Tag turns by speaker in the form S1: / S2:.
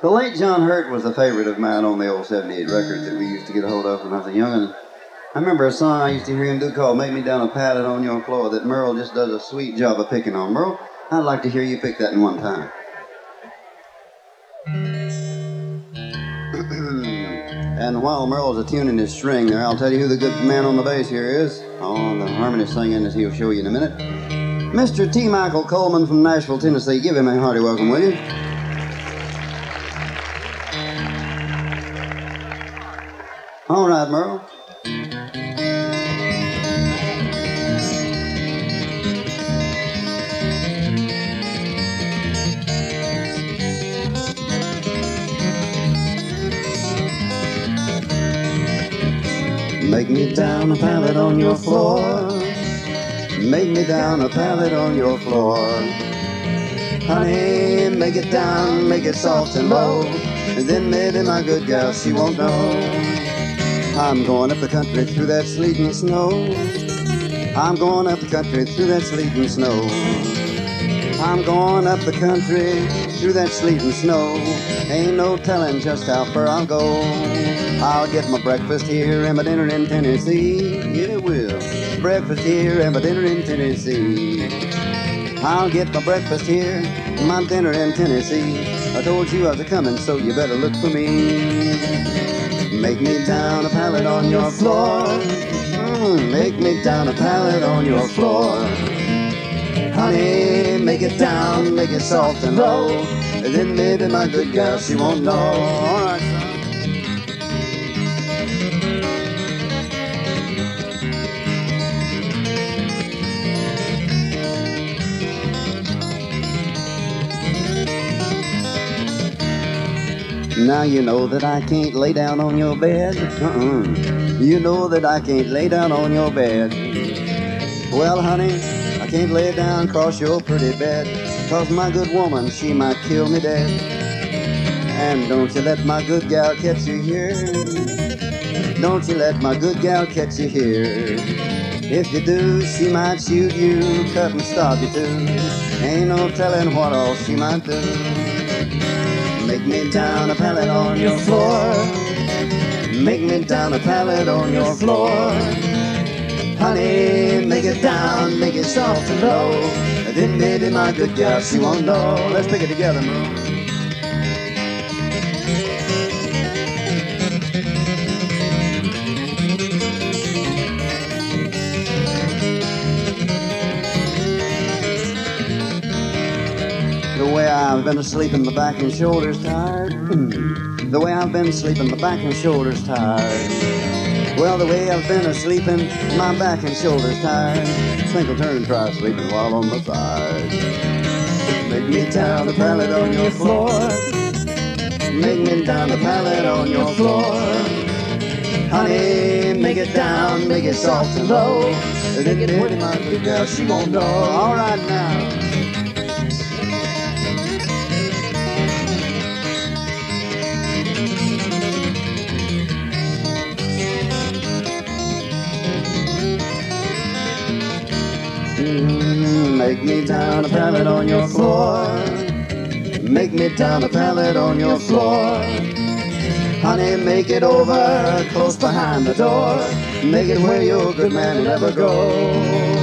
S1: The late John Hurt was a favorite of mine on the old 78 records that we used to get a hold of when I was a young'un. I remember a song I used to hear him do called Make Me Down a Pallet on Your Floor that Merle just does a sweet job of picking on. Merle, I'd like to hear you pick that in one time. And while Merle's attuning his string there, I'll tell you who the good man on the bass here is. Oh, the harmony singing, as he'll show you in a minute. Mr. T. Michael Coleman from Nashville, Tennessee. Give him a hearty welcome, will you? All right, Merle. Make me down a pallet on your floor. Make me down a pallet on your floor. Honey, make it down, make it soft and low. And then maybe my good gal, she won't know. I'm going up the country through that sleet and snow. I'm going up the country through that sleet and snow. I'm going up the country through that sleet and snow. Ain't no telling just how far I'll go. I'll get my breakfast here and my dinner in Tennessee. Yeah, it will. Breakfast here and my dinner in Tennessee. I'll get my breakfast here and my dinner in Tennessee. I told you I was a-coming, so you better look for me. Make me down a pallet on your floor. Make me down a pallet on your floor. Honey, make it down, make it soft and low. And then maybe my good gal, she won't know. All right, son. Now you know that I can't lay down on your bed. You know that I can't lay down on your bed. Well, honey, I can't lay down across your pretty bed, 'cause my good woman, she might kill me dead. And don't you let my good gal catch you here. Don't you let my good gal catch you here. If you do, she might shoot you, cut and starve you too. Ain't no telling what all she might do. Make me down a pallet on your floor. Make me down a pallet on your floor. Honey, make it down, make it soft and low. And then maybe my good gal, she won't know. Let's pick it together, Merle. The way I've been asleep and my back and shoulders tired. The way I've been sleeping, my back and shoulders tired. Well, the way I've been asleeping, my back and shoulders tired. Think I'll turn and try sleeping while on my side. Make me down a pallet on your floor. Make me down a pallet on your floor. Honey, make it down, make it soft and low. And then maybe my good girl, she won't know. All right now. Make me down a pallet on your floor. Make me down a pallet on your floor. Honey, make it over close behind the door. Make it where your good man will never go.